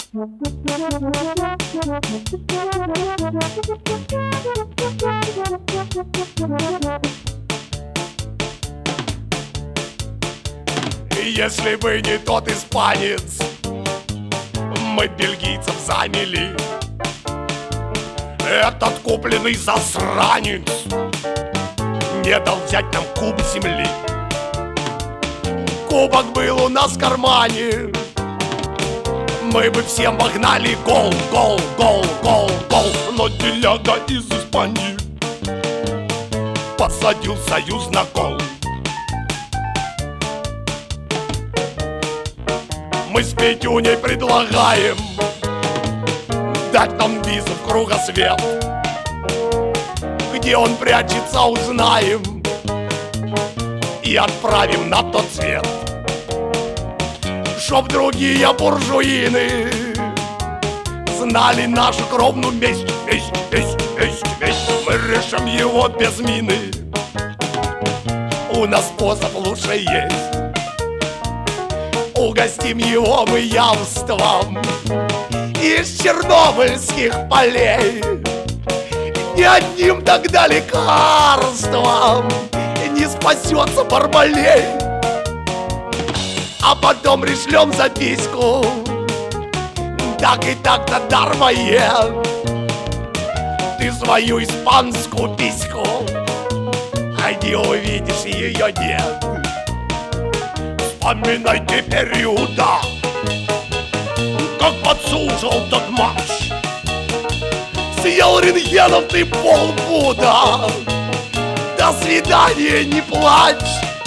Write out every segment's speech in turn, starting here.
Если бы не тот испанец, мы бельгийцев заняли. Этот купленный засранец не дал взять нам куб земли. Кубок был у нас в кармане, мы бы всем вогнали гол, гол, гол, гол, гол. Но деляга из Испании посадил Союз на кол. Мы с Петюней предлагаем дать нам визу в кругосвет. Где он прячется, узнаем и отправим на тот свет. Чтоб другие буржуины знали нашу кровную месть, месть, месть, месть, месть. Мы решим его без мины, у нас способ лучше есть. Угостим его мы явством из чернобыльских полей. Ни одним тогда лекарством не спасется Бармалей. А потом пришлем записку: так и так-то, дармоед, ты свою испанскую письку, а не увидишь ее, нет. Вспоминай теперь, Иуда, как подслушал тот матч. Съел рентгенов ты полпуда. До свидания, не плачь.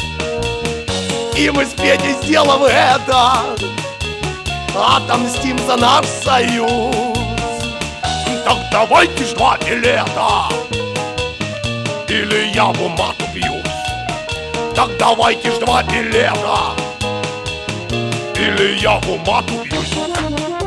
И мы с Петей сделаем это, отомстим за наш союз. Так давайте ж 2 билета, или я в умат убьюсь. Так давайте ж 2 билета, или я в умат убьюсь.